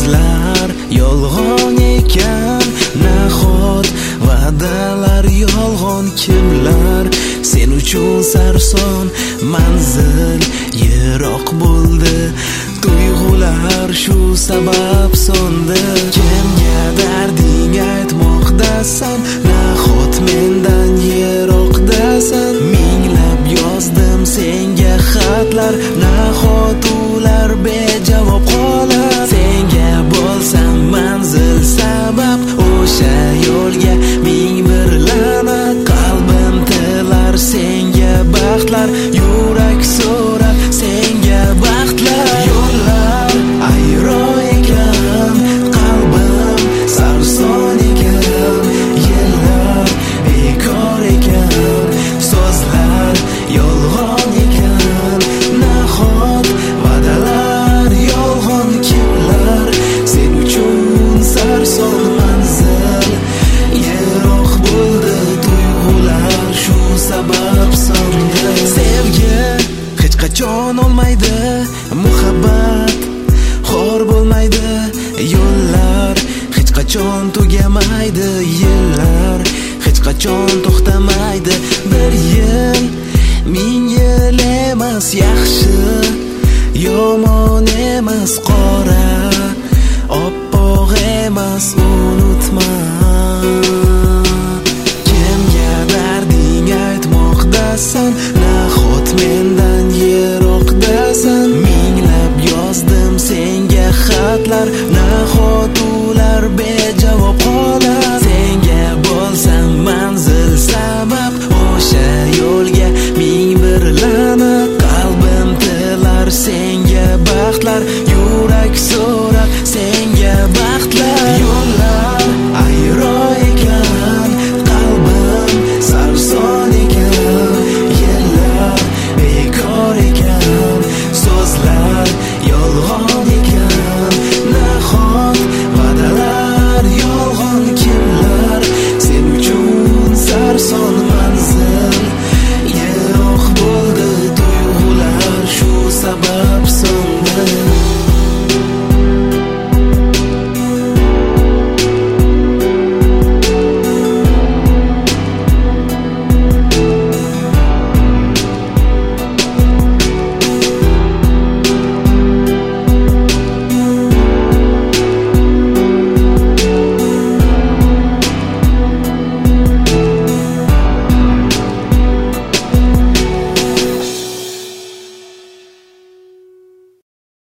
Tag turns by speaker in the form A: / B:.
A: so'zlar yolg'on ekan, nahot va'dalar yolg'on. Kimlar sen uchun sarson, manzil yiroq bo'ldi, tuyg'ular shu sabab so'ndi. Kimga darding aytmoqdasan, nahot mendan yiroqdasan. Minglab yozdim senga xatlar, nahot ular bejavob qolar. Senga bo'lsam manzil sabab, o'sha yo'lga ming bir la'nat. Qalbim tilar senga baxtlar, yurak so'rar senga baxtlar. Yo'llar ayro ekan, qalbim sarson ekan, yillar bekor ekan, so'zlar yolg'on ekan, nahot va'dalar yolg'on. Kimlar sen uchun sarson, manzil yiroq bo'ldi, tuyg'ular shu sabab so'ndi. Sevgi hech qachon olmaydi, muhabbat xor bo'lmaydi, yo'llar hech qachon tugamaydi, yillar hech qachon to'xtamaydi. Bir yil ming yil emas, yaxshi yomon emas, qora